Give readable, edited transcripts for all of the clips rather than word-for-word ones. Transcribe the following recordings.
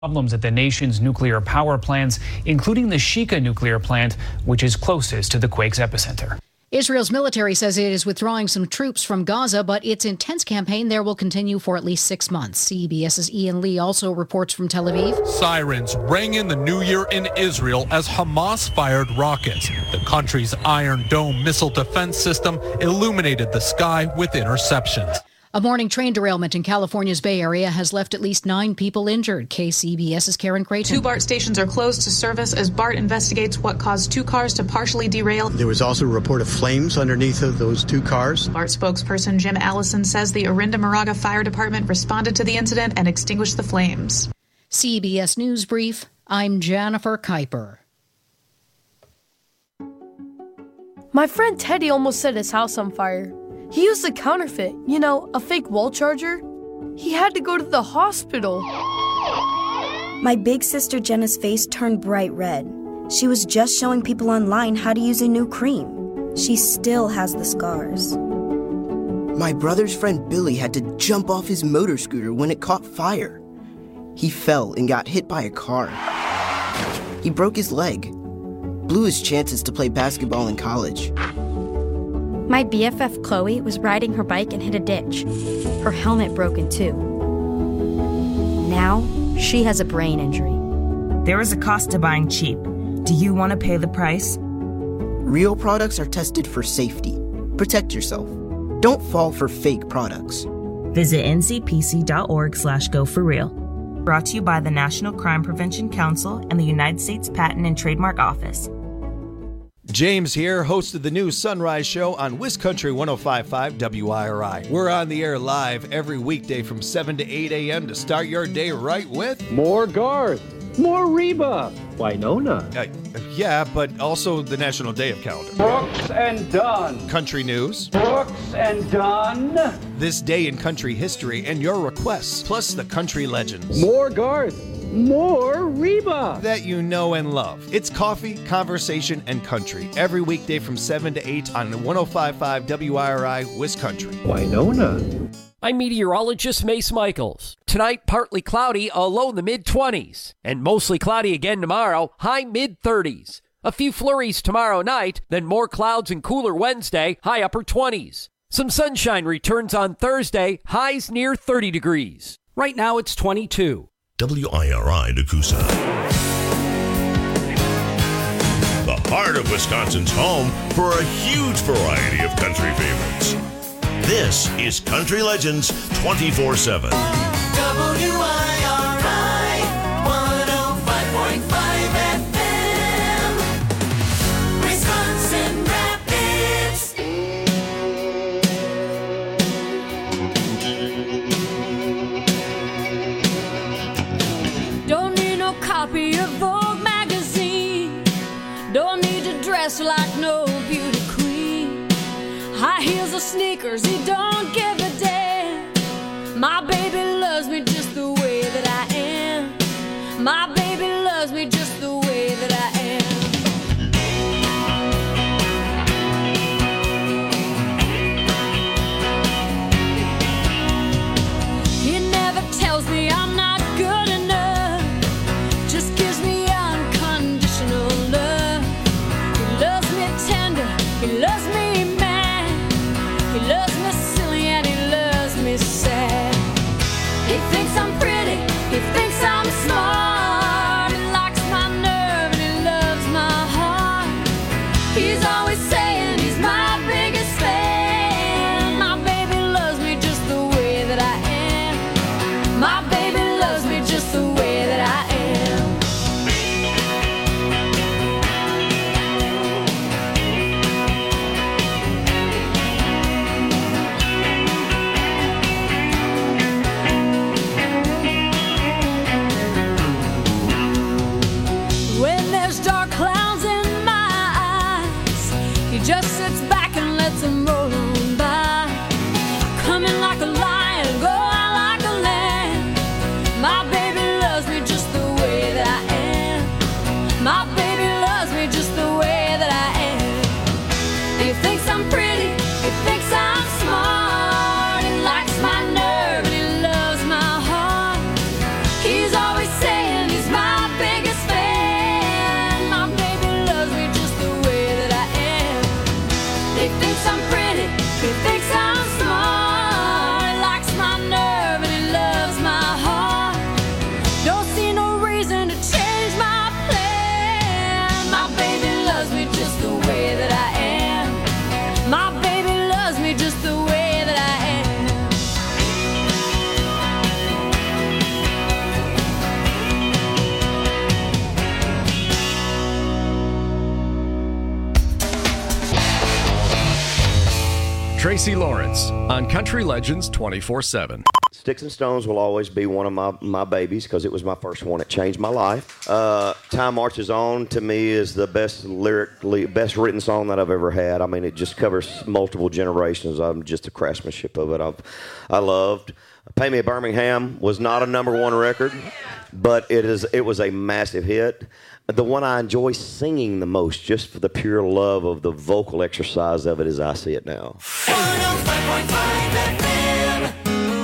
Problems at the nation's nuclear power plants, including the Shika nuclear plant, which is closest to the quake's epicenter. Israel's military says it is withdrawing some troops from Gaza, but its intense campaign there will continue for at least 6 months. CBS's Ian Lee also reports from Tel Aviv. Sirens rang in the new year in Israel as Hamas fired rockets. The country's Iron Dome missile defense system illuminated the sky with interceptions. A morning train derailment in California's Bay Area has left at least 9 people injured. KCBS's Karen Creighton. 2 BART stations are closed to service as BART investigates what caused 2 cars to partially derail. There was also a report of flames underneath of those 2 cars. BART spokesperson Jim Allison says the Orinda Moraga Fire Department responded to the incident and extinguished the flames. CBS News Brief, I'm Jennifer Kuiper. My friend Teddy almost set his house on fire. He used a counterfeit, a fake wall charger. He had to go to the hospital. My big sister Jenna's face turned bright red. She was just showing people online how to use a new cream. She still has the scars. My brother's friend Billy had to jump off his motor scooter when it caught fire. He fell and got hit by a car. He broke his leg, blew his chances to play basketball in college. My BFF Chloe was riding her bike and hit a ditch. Her helmet broke in two. Now, she has a brain injury. There is a cost to buying cheap. Do you want to pay the price? Real products are tested for safety. Protect yourself. Don't fall for fake products. Visit ncpc.org/go4real. Brought to you by the National Crime Prevention Council and the United States Patent and Trademark Office. James here, host of the new Sunrise Show on WisCountry 105.5 WIRI. We're on the air live every weekday from 7 to 8 a.m. to start your day right with... More Garth, more Reba, Winona. Yeah, but also the National Day of Calendar. Brooks and Dunn. Country news. Brooks and Dunn. This day in country history and your requests, plus the country legends. More Garth. More Reba that you know and love. It's coffee, conversation, and country every weekday from 7 to 8 on 105.5 WIRI WisCountry. Winona. I'm meteorologist Mace Michaels. Tonight, partly cloudy, a low in the mid-20s. And mostly cloudy again tomorrow, high mid-30s. A few flurries tomorrow night, then more clouds and cooler Wednesday, high upper 20s. Some sunshine returns on Thursday, highs near 30 degrees. Right now, it's 22. WIRI Nakusa. The heart of Wisconsin's home for a huge variety of country favorites. This is Country Legends 24/7. WIRI 105.5 FM. Wisconsin Rapids. Don't need no copy of Vogue magazine. Don't need to dress like no beauty queen. High heels or sneakers, he don't give a damn. My baby loves me just the way that I am. My baby loves me just the way that I am. He never tells me I'm not good enough. Just gives me unconditional love. He loves me tender, he loves me mad. He loves me silly and he loves me sad. He thinks I'm pretty, he thinks I'm smart. He likes my Tracy Lawrence on Country Legends 24/7. Sticks and Stones will always be one of my babies because it was my first one. It changed my life. Time Marches On, to me, is the best written song that I've ever had. I mean, it just covers multiple generations. Just the craftsmanship of it I loved. Pay Me a Birmingham was not a #1 record, but it was a massive hit. The one I enjoy singing the most, just for the pure love of the vocal exercise of it, is I See It Now. 105.5 FM.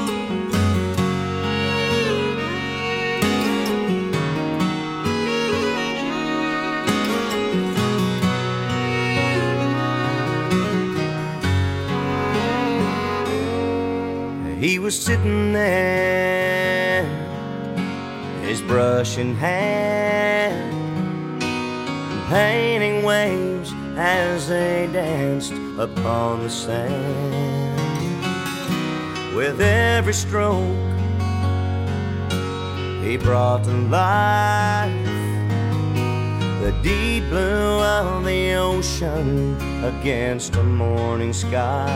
He was sitting there, his brush in hand, painting waves as they danced upon the sand. With every stroke, he brought to life the deep blue of the ocean against the morning sky.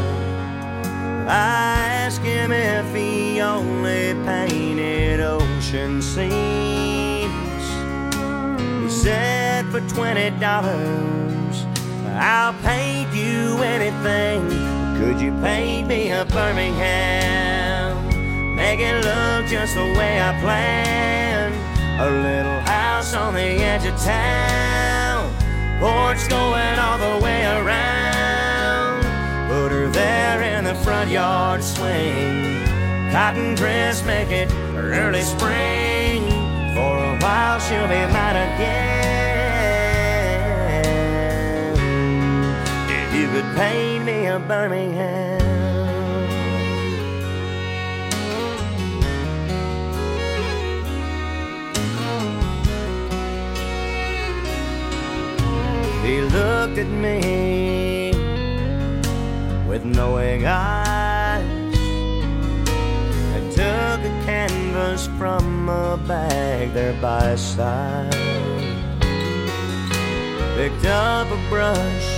I asked him if he only painted ocean scenes. He said, for $20, I'll paint you anything. Could you paint me a Birmingham? Make it look just the way I planned. A little house on the edge of town, porch going all the way around. Put her there in the front yard swing. Cotton dress, make it early spring. For a while she'll be mine again. If you could paint me a Birmingham. He looked at me with knowing eyes and took a canvas from a bag there by his side. Picked up a brush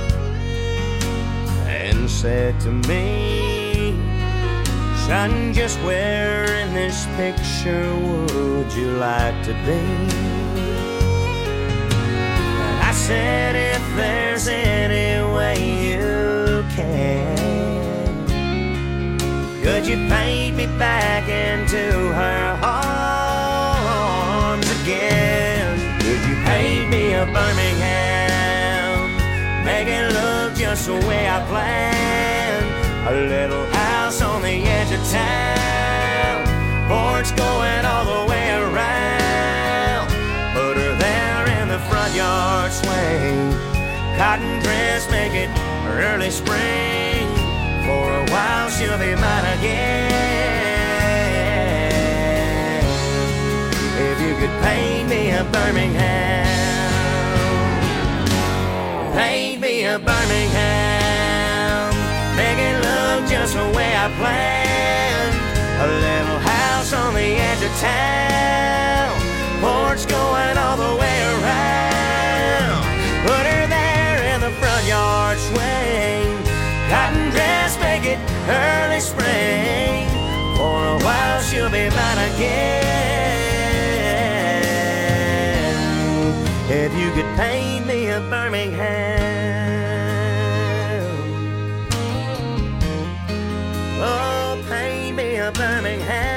and said to me, son, just where in this picture would you like to be? And I said, if there's any way you can, could you paint me back into her arms again? Could you paint me a Birmingham? Make it look just the way I planned. A little house on the edge of town, porch going all the way around. Put her there in the front yard swing. Cotton dress, make it early spring. For a while she'll be mine again. If you could paint me a Birmingham, paint me a Birmingham. Make it look just the way I planned. A little house on the edge of town, porch going all the way around. Put her there in the front yard swing. Cotton dress, make it early spring. For a while she'll be mine again. If you could paint me a Birmingham, oh, paint me a Birmingham.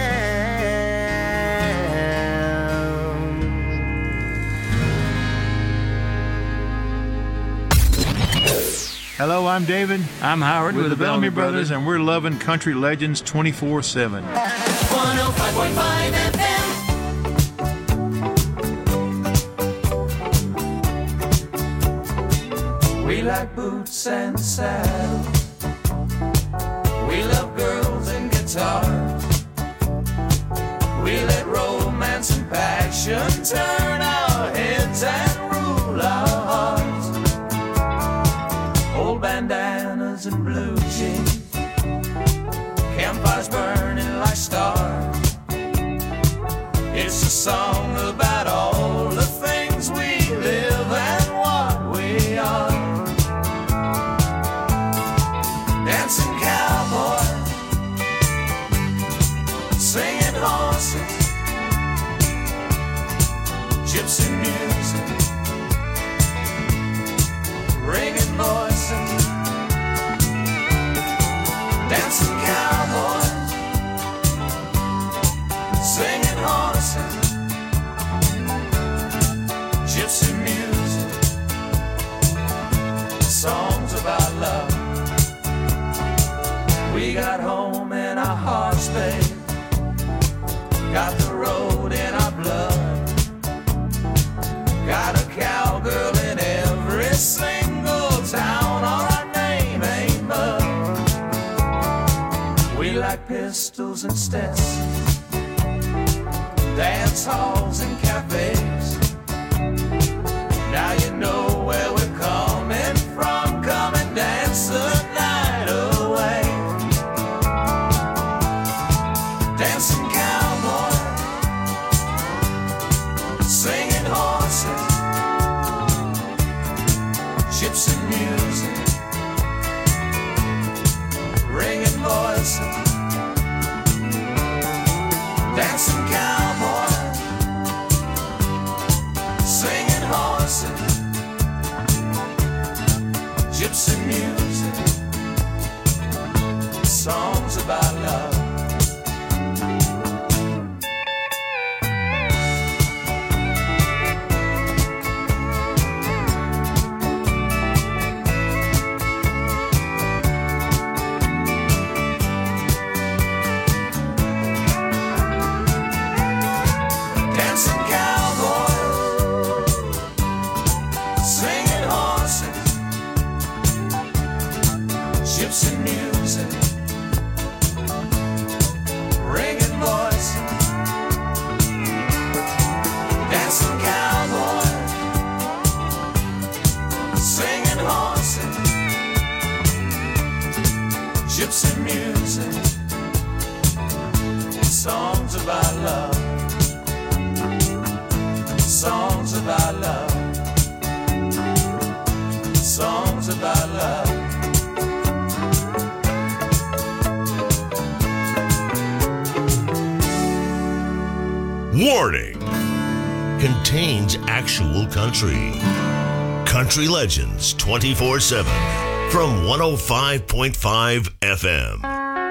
Hello, I'm David. I'm Howard. We're the Bellamy Brothers, and we're loving Country Legends 24/7. 105.5 FM. We like boots and saddles. We love girls and guitars. We let romance and passion turn our heads and rule our hearts. Old bandanas and blue jeans, campfires burning like stars. It's a song about all the things we live and what we are. gypsy music, ringing voices, dancing cowboys, singing horses, gypsy music, songs about love. We got home in our hearts, babe. Got the road in our blood. Got a cowgirl in every single town. Or our name ain't mud. We like pistols and Stetsons, dance halls and cafes. Now you know where we're coming from. Come and dance the night away. Dancing cowboy, singing horses, gypsy music, ringing voices, dancing cowboy, singing horses, gypsy music, songs about love. Dancing cowboys, singing horses, gypsy music, ringing voices, dancing cowboys, singing horses, gypsy music, songs about love. Songs about love. Songs about love. Warning! Contains actual country. Country Legends 24/7 from 105.5 FM.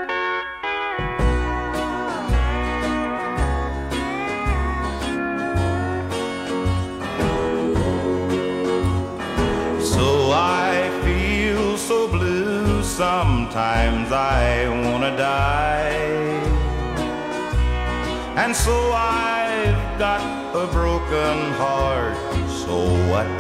Sometimes I wanna die, and so I've got a broken heart. So what?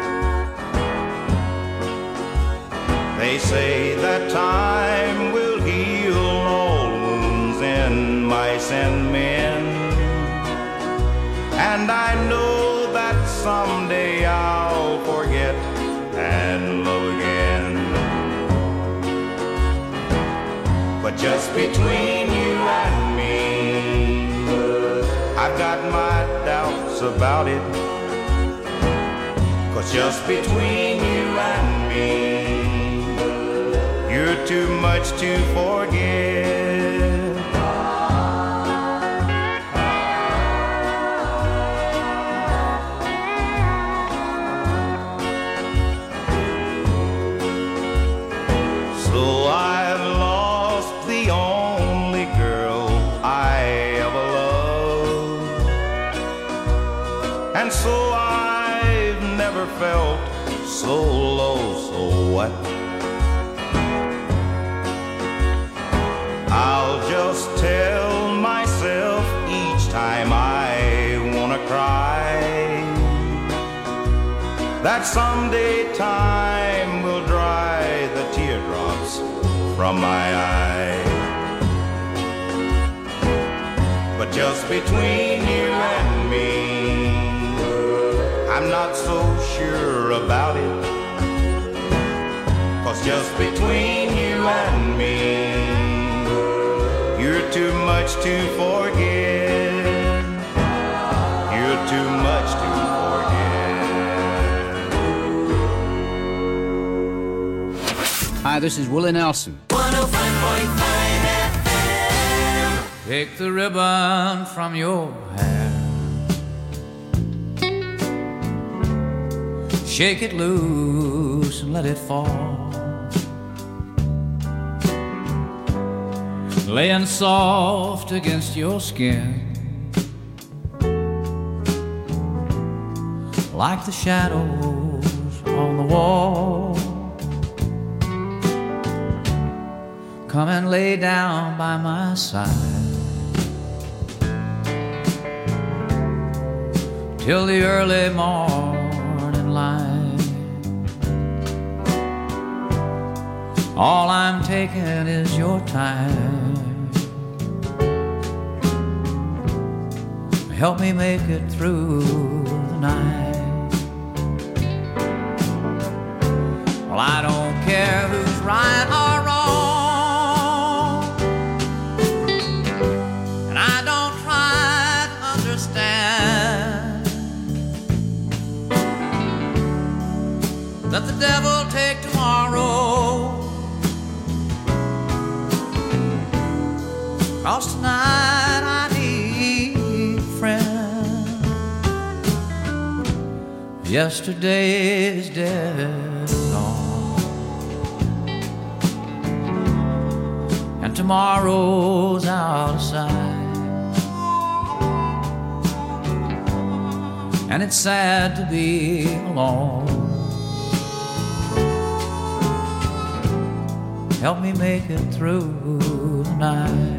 They say that time will heal all wounds in mice and men, and I know that someday I'll forget and love again. But just between you and me, I've got my doubts about it. 'Cause just between you and me, you're too much to forget. So I've lost the only girl I ever loved, and so I've never felt so low. So what? I'll just tell myself each time I wanna cry that someday time will dry the teardrops from my eye. But just between you and me, I'm not so sure about it. 'Cause just between you and me, you're too much to forget. You're too much to forget. Hi, this is Willie Nelson. 105.5 FM. Take the ribbon from your hair. Shake it loose and let it fall. Laying soft against your skin, like the shadows on the wall. Come and lay down by my side till the early morning light. All I'm taking is your time. Help me make it through the night. Well, I don't care who's right or wrong, and I don't try to understand. Let the devil take tomorrow, 'cause tonight I need a friend. Yesterday is dead and gone, and tomorrow's out of sight. And it's sad to be alone. Help me make it through the night.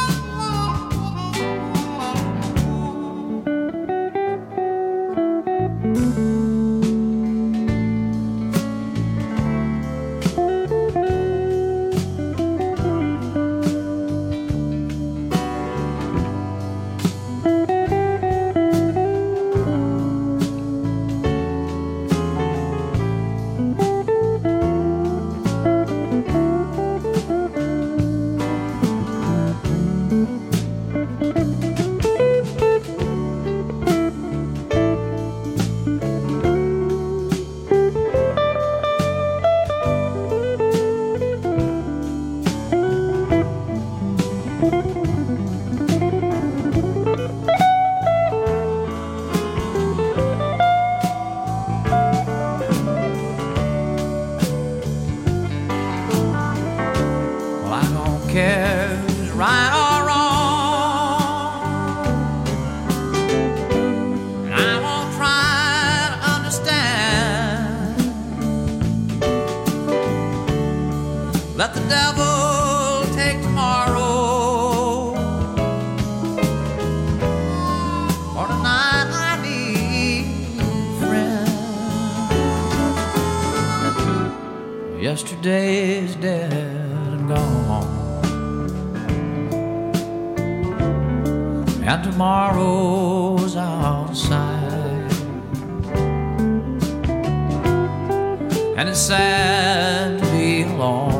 Let the devil take tomorrow, for tonight I need a friend. Yesterday's dead and gone, and tomorrow's out of sight. And it's sad to be alone.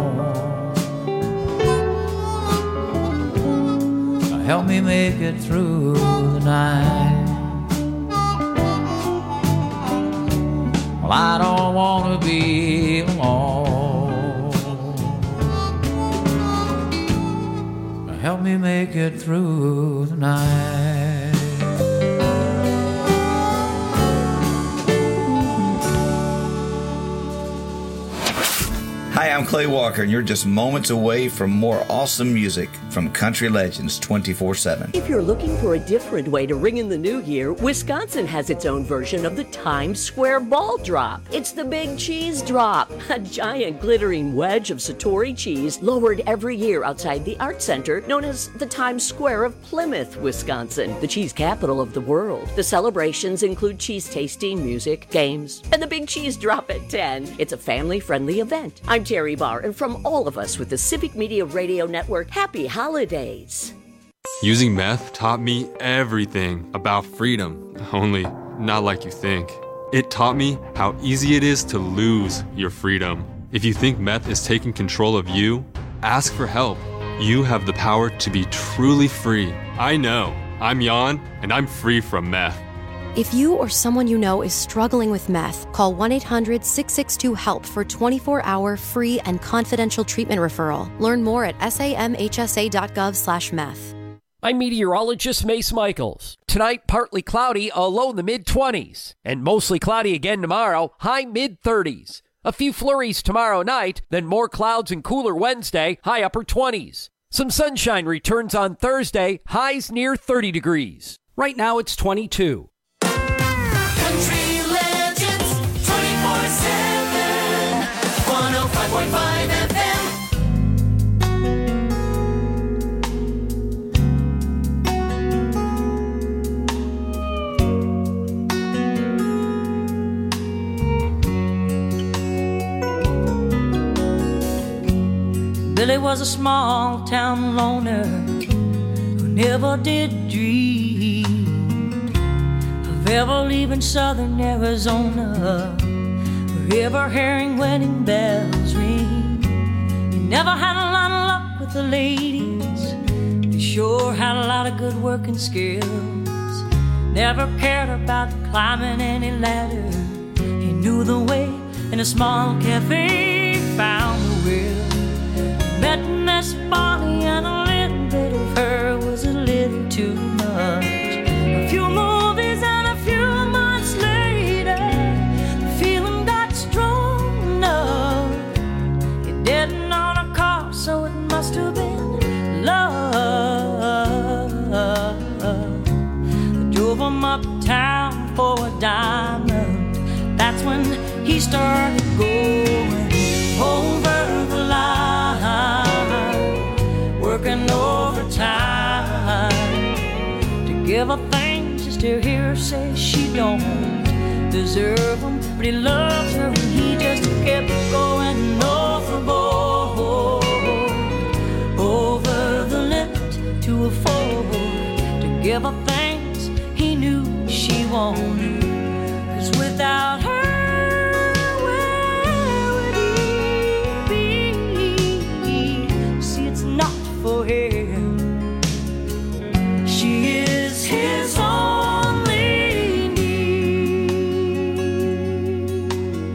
Help me make it through the night. Well, I don't want to be alone. Help me make it through the night. Hi, I'm Clay Walker, and you're just moments away from more awesome music from Country Legends 24/7. If you're looking for a different way to ring in the new year, Wisconsin has its own version of the Times Square Ball Drop. It's the Big Cheese Drop, a giant glittering wedge of Satori cheese lowered every year outside the Art Center, known as the Times Square of Plymouth, Wisconsin, the cheese capital of the world. The celebrations include cheese tasting, music, games, and the Big Cheese Drop at 10. It's a family-friendly event. I'm Terry Barr, and from all of us with the Civic Media Radio Network, happy holidays. Using meth taught me everything about freedom, only not like you think. It taught me how easy it is to lose your freedom. If you think meth is taking control of you, ask for help. You have the power to be truly free. I know. I'm Jan, and I'm free from meth. If you or someone you know is struggling with meth, call 1-800-662-HELP for 24-hour free and confidential treatment referral. Learn more at samhsa.gov/meth. I'm meteorologist Mace Michaels. Tonight, partly cloudy, a low in the mid-20s. And mostly cloudy again tomorrow, high mid-30s. A few flurries tomorrow night, then more clouds and cooler Wednesday, high upper 20s. Some sunshine returns on Thursday, highs near 30 degrees. Right now it's 22. Country Legends 24/7 105.5 FM. Billy was a small town loner who never did dream of ever leaving southern Arizona or ever hearing wedding bells ring. He never had a lot of luck with the ladies, he sure had a lot of good working skills. Never cared about climbing any ladder, he knew the way in a small cafe, found the will. Met Miss Bonnie and a little bit of her was a little too much. A few movies and a few months later, the feeling got strong enough. He didn't own a car, so it must have been love. I drove him uptown for a diamond. That's when he started going over the line, working overtime to give her things just to hear her say she don't deserve them. But he loved her and he just kept going overboard, over the limit to afford to give her things he knew she wanted. 'Cause without her, for him, she is his only need.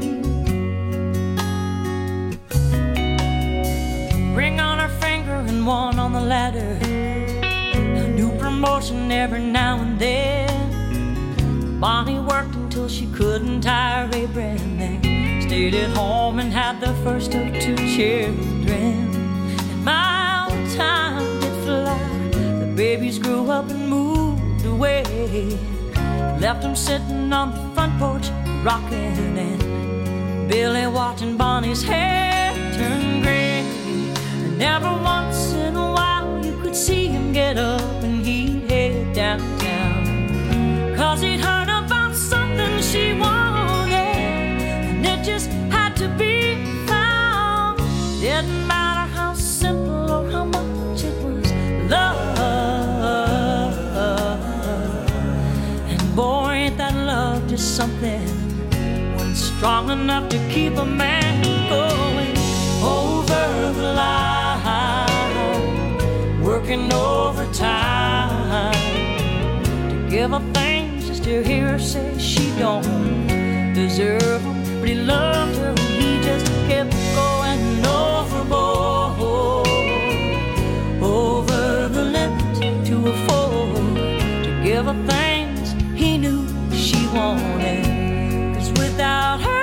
Ring on her finger and one on the ladder, a new promotion every now and then. Bonnie worked until she couldn't tire Abraham, then stayed at home and had the first of 2 children. And my time did fly, the babies grew up and moved away, left them sitting on the front porch rocking, and Billy watching Bonnie's hair turn gray. And every once in a while you could see him get up and he'd head downtown, 'cause he'd heard about something she wanted and it just had to be found. Didn't matter how simple or how much it was love. And boy, ain't that love just something when it's strong enough to keep a man going over the line, working overtime to give her things just to hear her say she don't deserve them. But he loved her and he just kept going overboard, over the limit to afford to give her things he knew she wanted. 'Cause without her,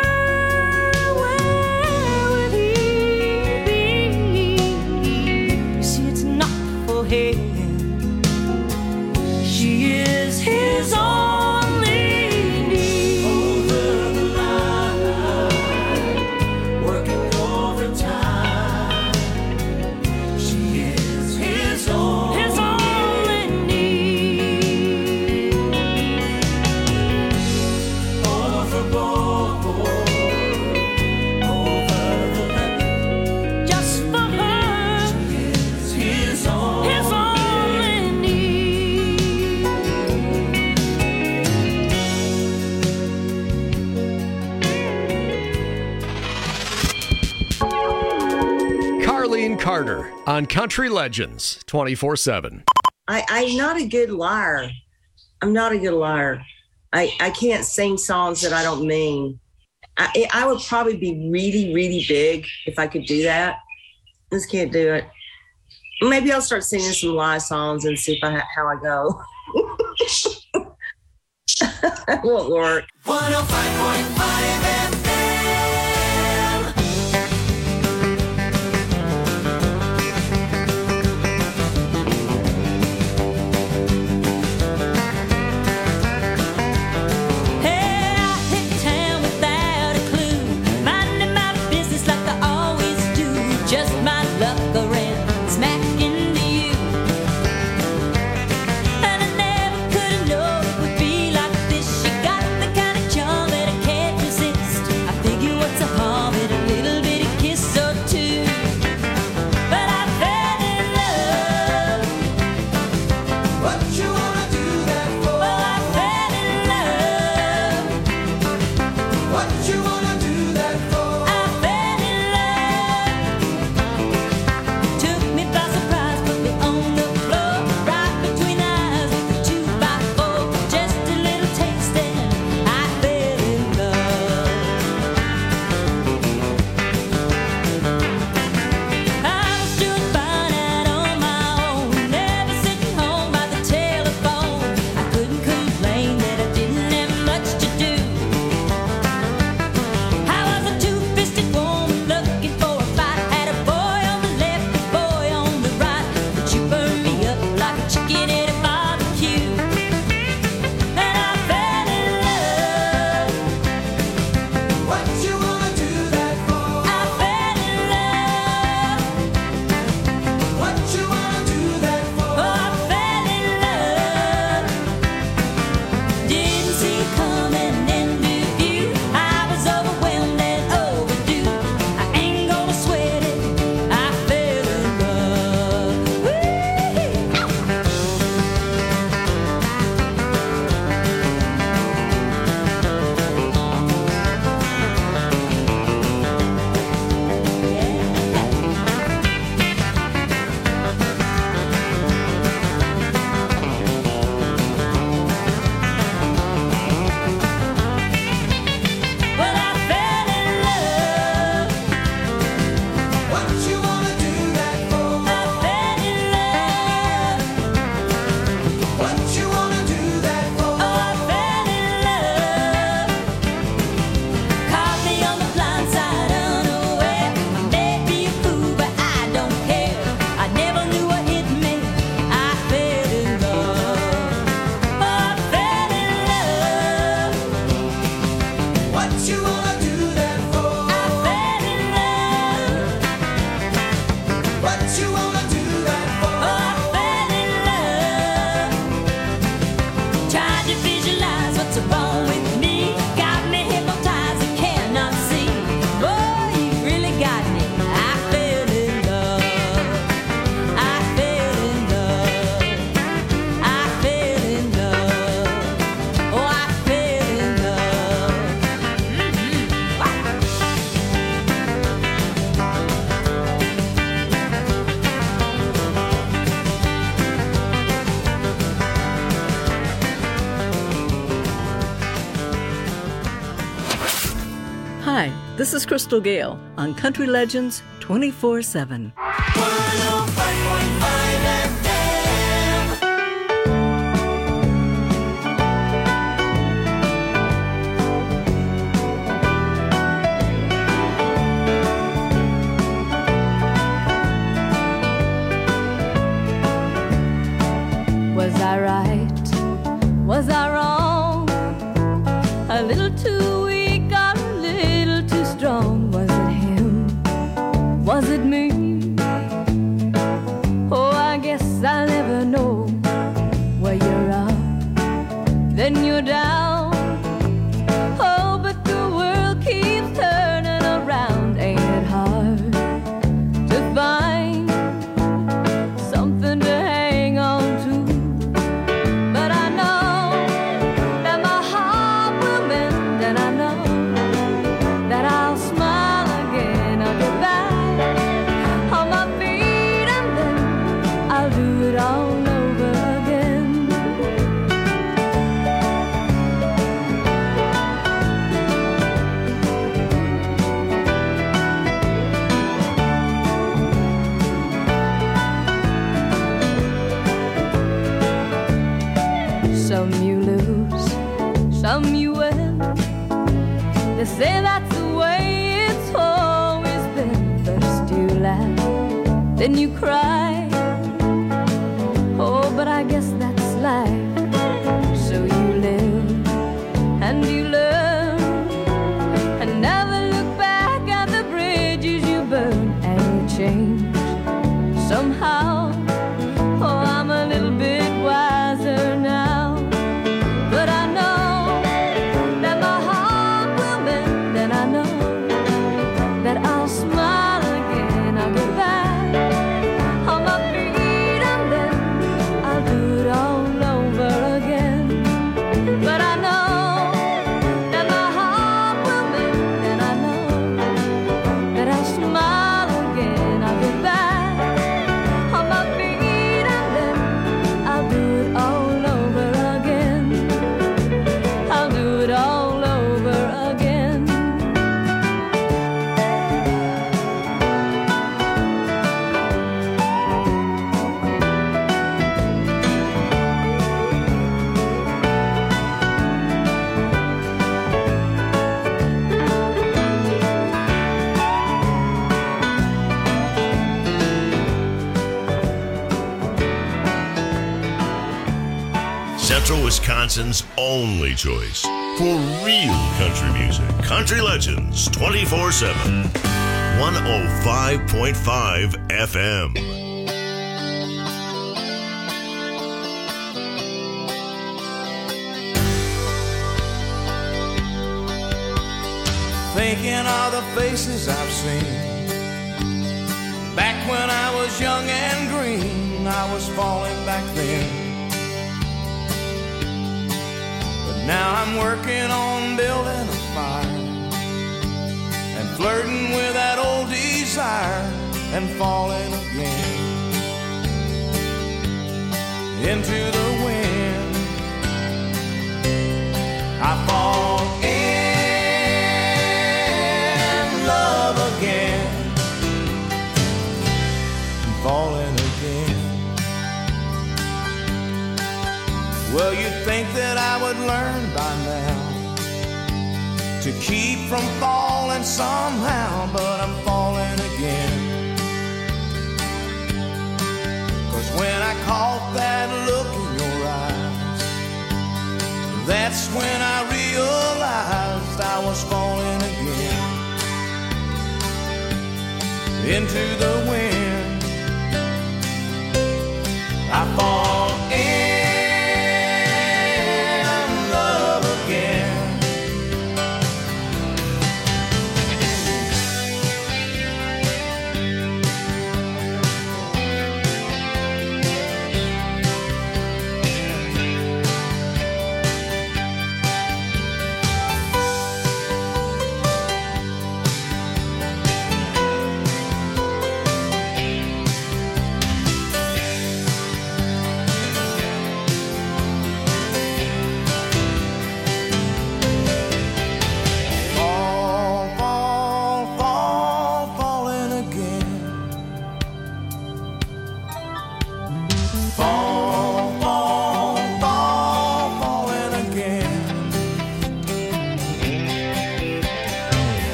where would he be? You see, it's not for him, she is his only need. Over the line, working overtime, she is his only need. Overboard, over the limit, just for her, she is his only need. Carleen Carter on Country Legends 24/7. I'm not a good liar. I'm not a good liar. I can't sing songs that I don't mean. I would probably be really, really big if I could do that. Just can't do it. Maybe I'll start singing some live songs and see if how I go. It won't work. 105.5 FM. Hi, this is Crystal Gale on Country Legends 24/7. Was I right? Was I wrong? A little too weak or a little too strong? Was it him? Was it me? Oh, I guess I'll never know. Where you're up, then you're down. Oh, but the world keeps turning around. Ain't it hard to find something to hang on to? But I know that my heart will mend, and I some you will. They say that's the way it's always been. First you laugh, then you cry. Oh, but I guess that's life. So you live and you learn, and never look back at the bridges you burn. And you change somehow. Oh, I'm a little bit wiser now. But I know that my heart will mend, and I know that I'll smile again. I'll get back on my feet, and then I'll do it all over again. But I know that my heart will mend, and I know that I'll smile again. I'll get back on my feet, and then I'll do it all over again. I'll do it all over again. Central Wisconsin's only choice for real country music. Country Legends 24/7. 105.5 FM. Thinking of the faces I've seen back when I was young and green. I was falling back then. Now I'm working on building a fire and flirting with that old desire and falling again into the wind. I fall in love again and falling again. Well, you'd think that I would learn by now to keep from falling somehow, but I'm falling again. 'Cause when I caught that look in your eyes, that's when I realized I was falling again into the wind. I fall in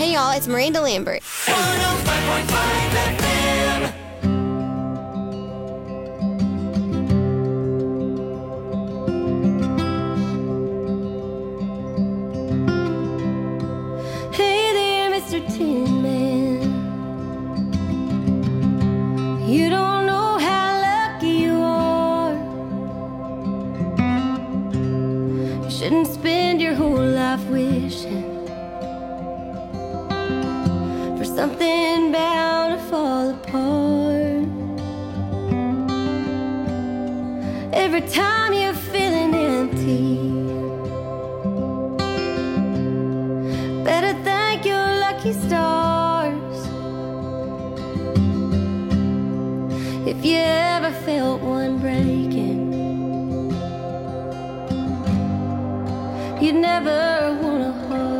Hey y'all, it's Miranda Lambert. 105.5 FM. Hey there, Mr. Tin Man. You don't know how lucky you are. You shouldn't spend your whole life wishing for something bound to fall apart. Every time you're feeling empty, better thank your lucky stars. If you ever felt one breaking, you'd never want a heart.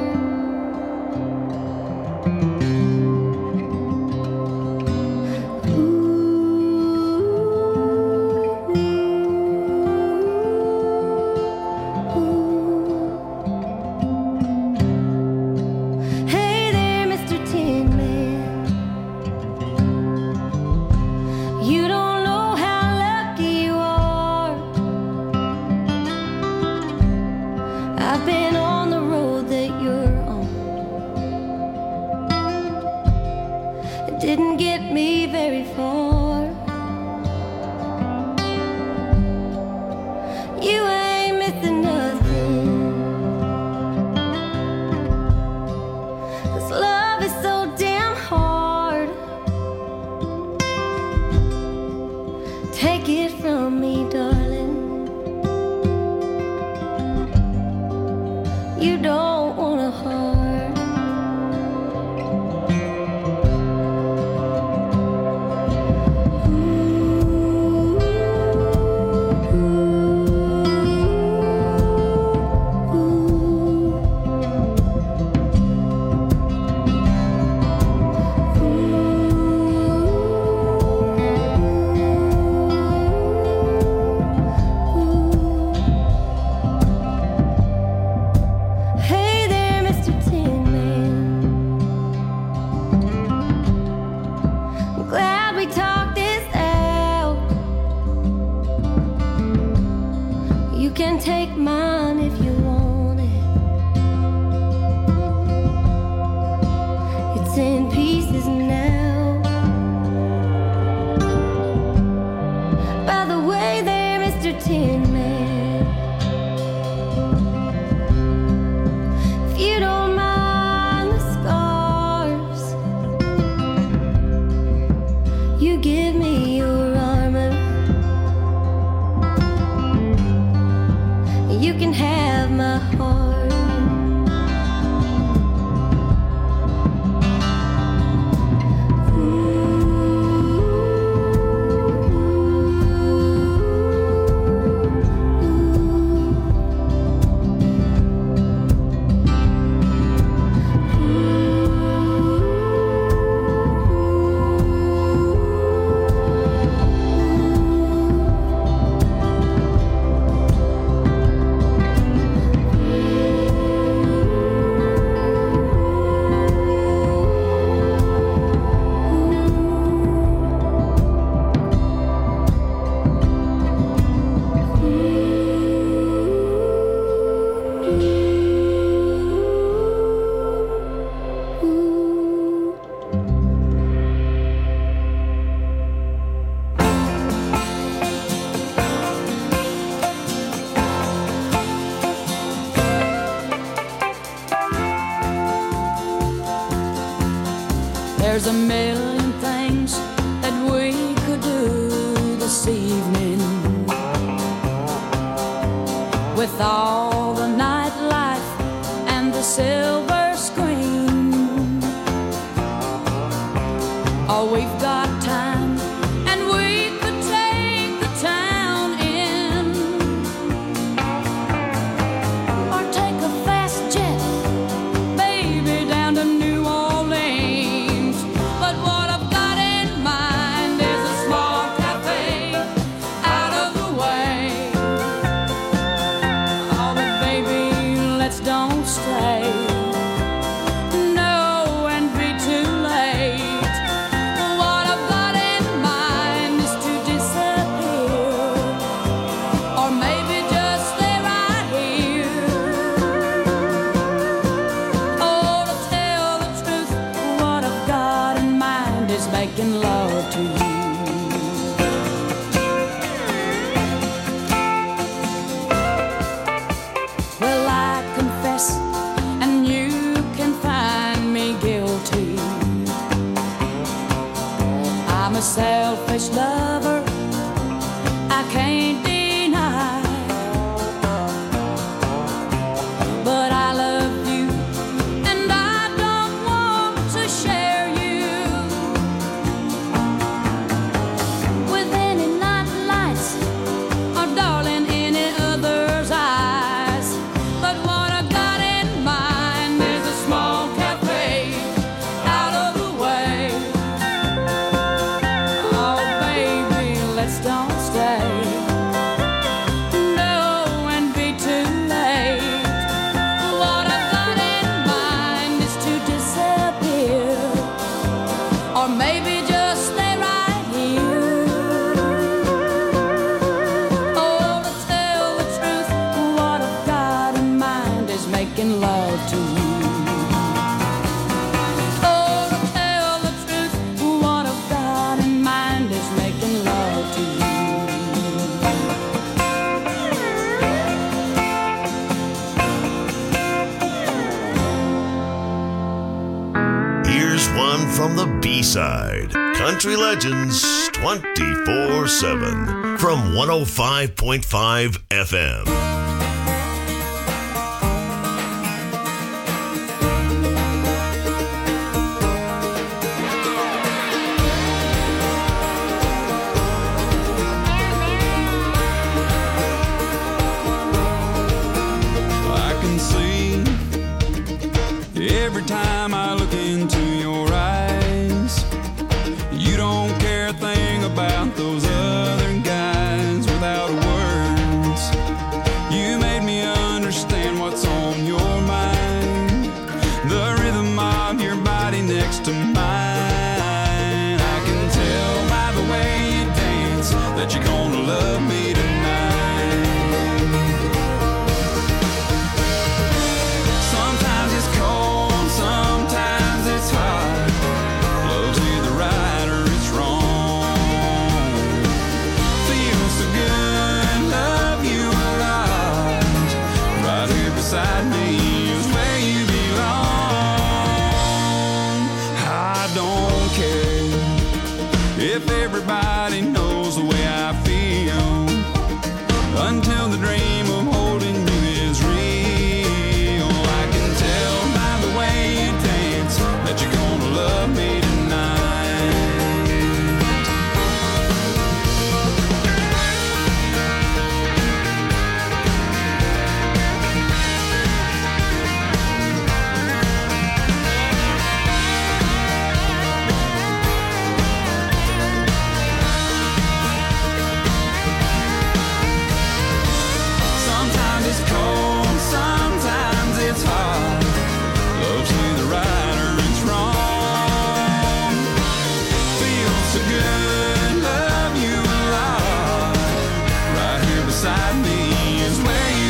Hey there, Mr. Tin Man. You don't know how lucky you are. I've been on the road that you're on. It didn't get me very far. You ain't missing nothing. 'Cause love is so damn hard. Take it from me, darling. You don't want a heart. Hey there, Mr. Tin Man. I'm glad we talked this out. You can take mine if you want it. It's in pieces now. By the way there, Mr. Tin Man, if you don't mind the scars, you give me your armor. You can have my heart. There's a million things that we could do this evening with all the nightlife and the silver screen. Oh, we've got time and we could take the town in, or take a fast jet, baby, down to New Orleans. But what I've got in mind is a small cafe out of the way. Oh, but baby, let's don't stay. No, making love to you. Well, I confess, and you can find me guilty. I'm a selfish lover, I can't deny. But I love you, and I don't want to share you with any night lights or darling any other's eyes. But what I got in mind is a small cafe out of the way. Oh baby, let's don't stay. No, and be too late. What I've got in mind is to disappear, or maybe just stay right here. Oh, to tell the truth, what I've got in mind is making love to you. Oh, to tell the truth, what I've got in mind is making love to you. Here's one from the B-side. Country Legends 24/7 from 105.5 FM. I can see every time I look into your eyes, you don't care a thing about those other guys. Without words, you made me understand what's on your mind. The rhythm of your body next to mine. I can tell by the way you dance that you're gonna love me tonight. Sometimes it's cold, sometimes it's hot. Love's either right or it's wrong. Feels so good, love you a lot. Right here beside me is where you belong. I don't care if everybody knows the way I feel, until the dream of holding you is real. I can tell by the way you dance that you're gonna love me tonight. Sometimes it's cold, sometimes it's hot. Love's either right or it's wrong. Feels so good, love you a lot. Right here beside me is where you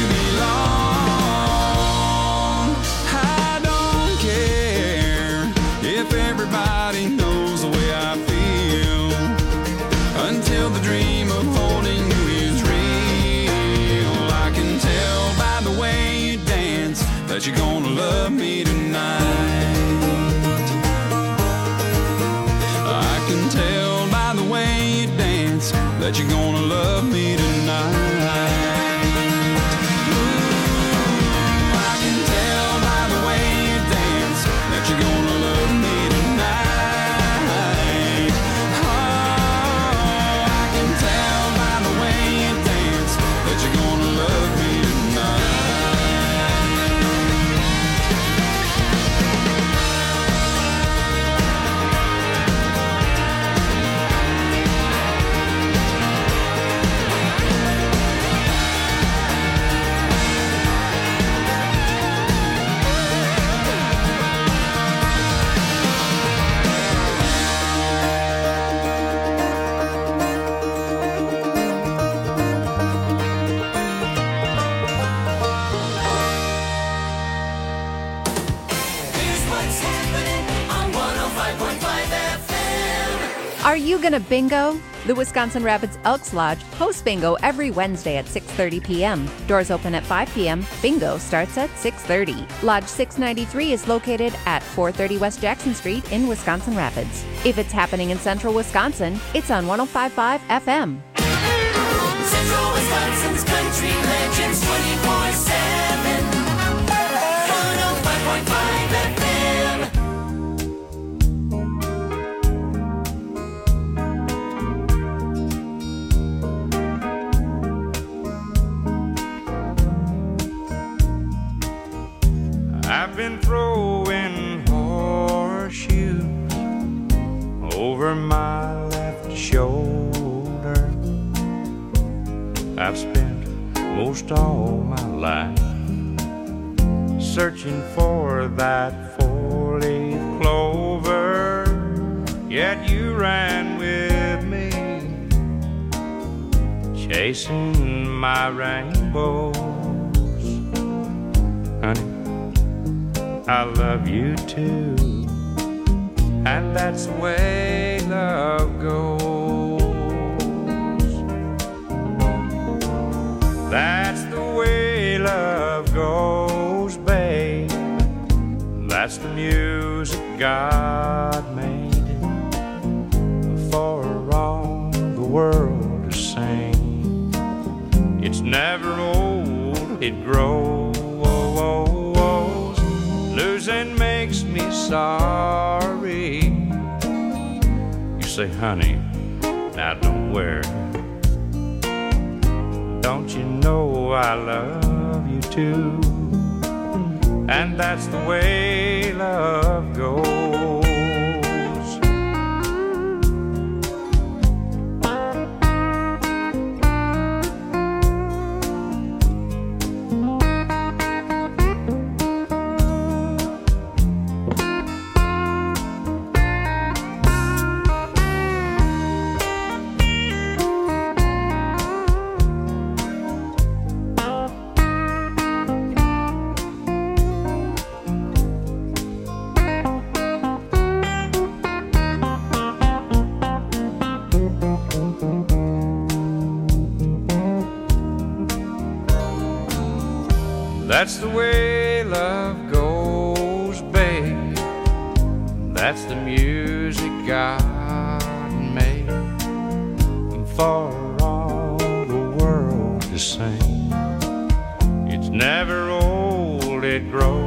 belong. I don't care if everybody knows the way I feel, until the dream of holding you is real. I can tell by the way you dance that you're gonna love me tonight. I can tell by the way you dance that you're gonna love me tonight. Ooh, I can tell by the way you dance that you're gonna love me tonight. Oh, I can tell by the way you dance that you're gonna love me tonight. Are you gonna bingo? The Wisconsin Rapids Elks Lodge hosts bingo every Wednesday at 6:30 p.m. Doors open at 5 p.m. Bingo starts at 6:30. Lodge 693 is located at 430 West Jackson Street in Wisconsin Rapids. If it's happening in central Wisconsin, it's on 105.5 FM. Central Wisconsin's Country Legends 24/7. 105.5 FM. I've been throwing horseshoes over my left shoulder. I've spent most all my life searching for that four-leaf clover, yet you ran with me, chasing my rainbows. Honey, I love you too, and that's the way love goes. That's the way love goes, babe. That's the music God made for all the world to sing. It's never old, it grows. Losing makes me sorry. You say, honey, now don't worry. Don't you know I love you too? And that's the way love goes. That's the way love goes, babe. That's the music God made for all the world to sing. It's never old, it grows.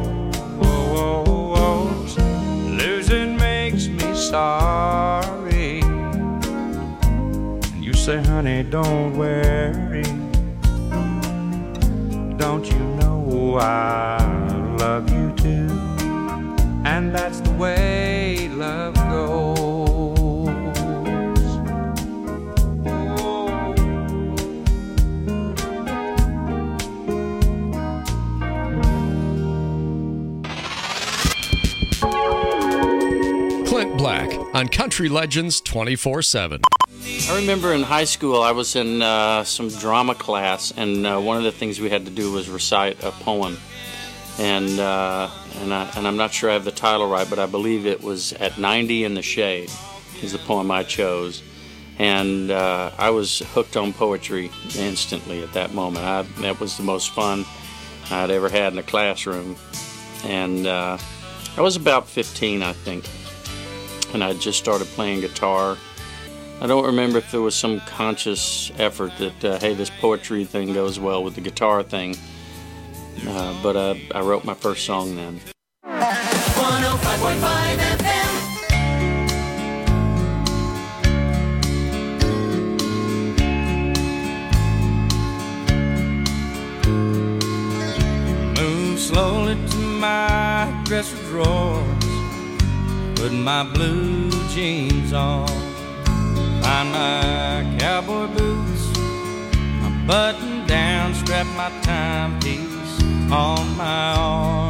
Losing makes me sorry. And you say, honey, don't worry. Don't you know I love you too? And that's the way love goes. Clint Black on Country Legends 24/7. I remember in high school I was in some drama class, and one of the things we had to do was recite a poem. And I'm not sure I have the title right, but I believe it was At 90 in the Shade is the poem I chose. And I was hooked on poetry instantly at that moment. That was the most fun I'd ever had in a classroom. And I was about 15, I think, and I just started playing guitar. I don't remember if there was some conscious effort that, hey, this poetry thing goes well with the guitar thing. But I wrote my first song then. 105.5 FM. Move slowly to my dresser drawers, put my blue jeans on, find my cowboy boots, my button down, strap my timepiece on my arm,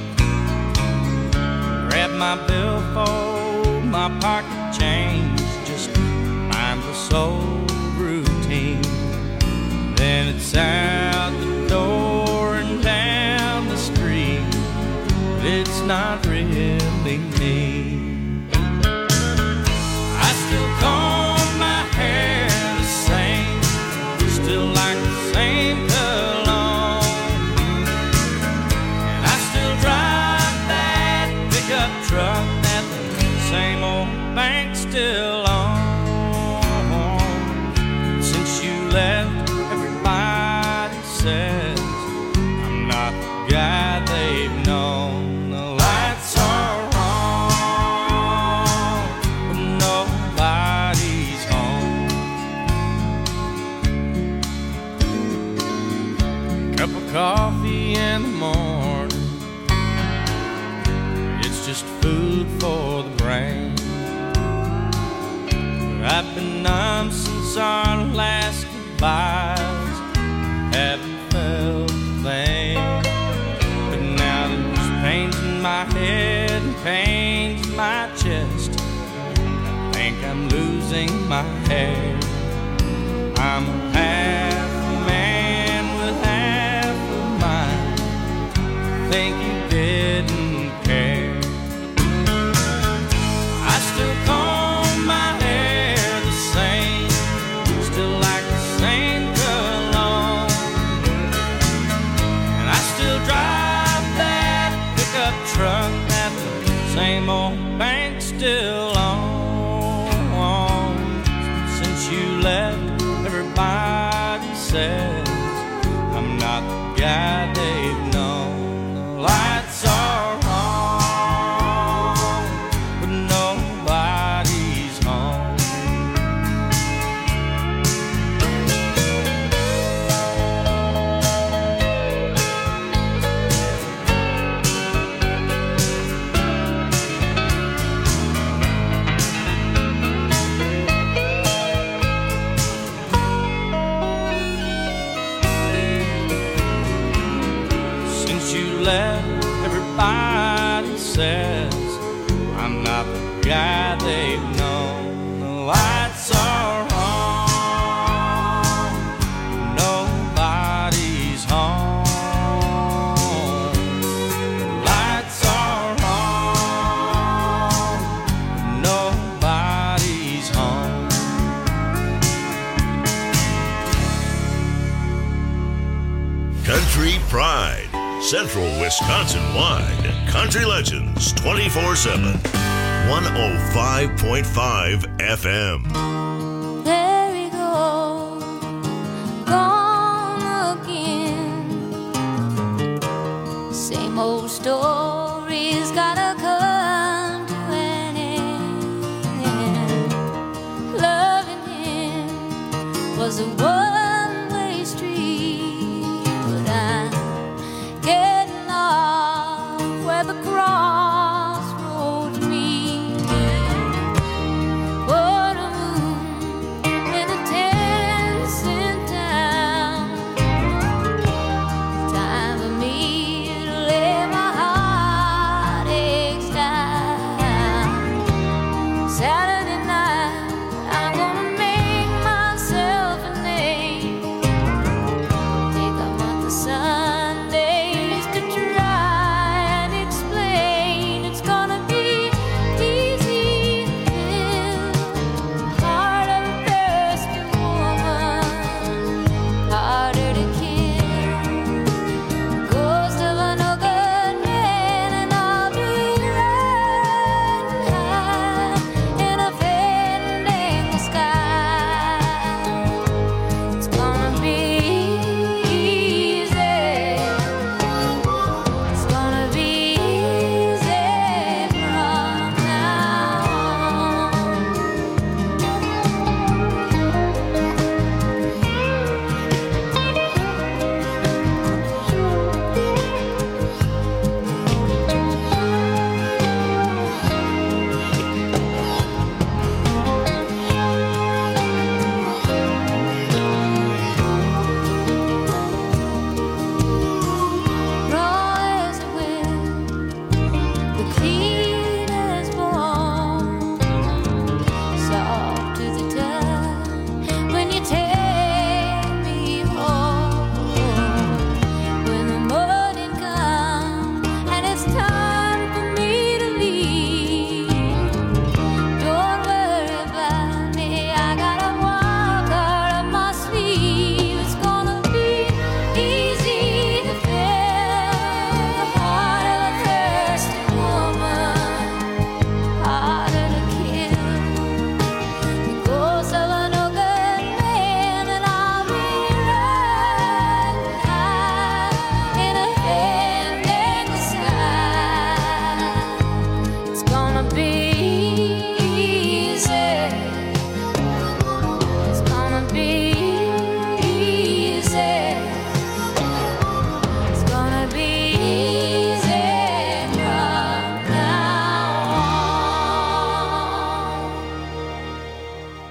grab my billfold, my pocket change, just mind the soul routine. Then it's out the door and down the street, but it's not really me. I still call bank still on. Since you left, everybody says I'm not the guy they've known. The lights are on, but nobody's home. Cup of coffee in the morning, it's just food for the brain. I've been numb since our last goodbyes, haven't felt a thing. But now there's pains in my head and pains in my chest. I think I'm losing my hair. I'm a half man with half of mine. I think you didn't care. I still comb my hair the same, still like the same cologne, and I still drive that pickup truck that the same old bank still owns. Since you left, everybody says I'm not the guy they've known. The lights are on, but nobody's home. Since you left, everybody says I'm not the guy they've known. The lights are on, nobody's home. The lights are on, nobody's home. Country Pride, Central Wisconsin-wide. Country Legends 24/7. 105.5 FM. There we go, gone again. Same old stories gotta come to an end. Loving him was a one-way street, but I'm getting off where the crossroads meet. What a moon in a 10-cent town. Time for me to lay my heartaches down. Saturday night, I'm gonna make myself an egg.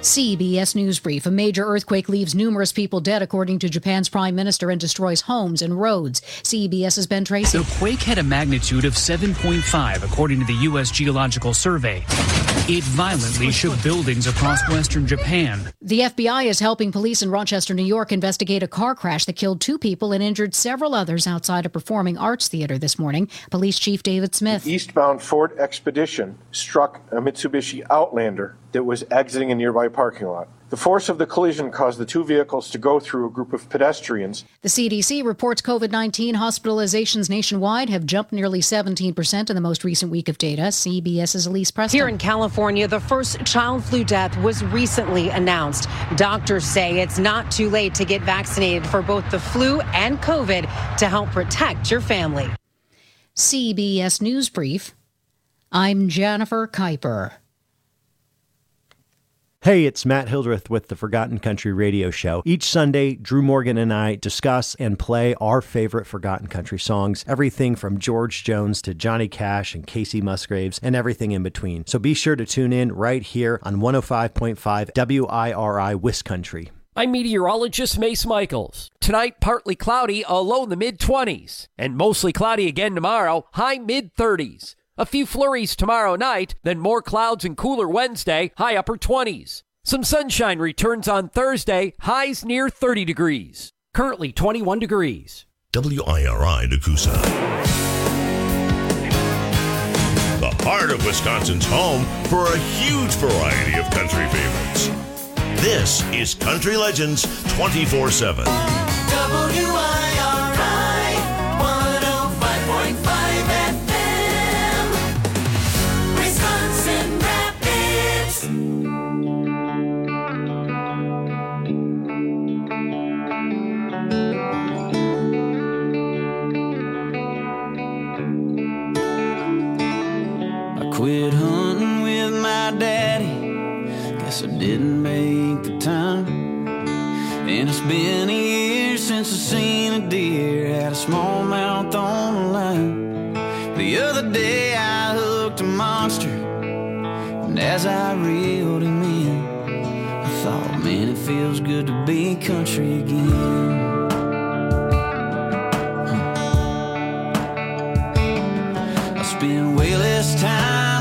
CBS News Brief. A major earthquake leaves numerous people dead, according to Japan's prime minister, and destroys homes and roads. CBS's Ben Tracy. The quake had a magnitude of 7.5, according to the U.S. Geological Survey. It violently shook buildings across western Japan. The FBI is helping police in Rochester, New York, investigate a car crash that killed 2 people and injured several others outside a performing arts theater this morning. Police Chief David Smith. The eastbound Ford Expedition struck a Mitsubishi Outlander that was exiting a nearby parking lot. The force of the collision caused the 2 vehicles to go through a group of pedestrians. The CDC reports COVID-19 hospitalizations nationwide have jumped nearly 17% in the most recent week of data. CBS's Elise Preston. Here in California, the first child flu death was recently announced. Doctors say it's not too late to get vaccinated for both the flu and COVID to help protect your family. CBS News Brief. I'm Jennifer Kuiper. Hey, it's Matt Hildreth with the Forgotten Country Radio Show. Each Sunday, Drew Morgan and I discuss and play our favorite Forgotten Country songs, everything from George Jones to Johnny Cash and Casey Musgraves and everything in between. So be sure to tune in right here on 105.5 WIRI Wiscountry. I'm meteorologist Mace Michaels. Tonight, partly cloudy, a low in the mid-20s. And mostly cloudy again tomorrow, high mid-30s. A few flurries tomorrow night, then more clouds and cooler Wednesday, high upper 20s. Some sunshine returns on Thursday, highs near 30 degrees. Currently 21 degrees. WIRI Nakusa. The heart of Wisconsin's home for a huge variety of country favorites. This is Country Legends 24/7. WIRI 105.5 FM, Wisconsin Rapids. I quit hunting with my daddy. Guess I didn't make the time. And it's been a year since I seen a deer had a smallmouth on the line. The other day I hooked a monster, and as I reeled him in, I thought, man, it feels good to be country again. I spend way less time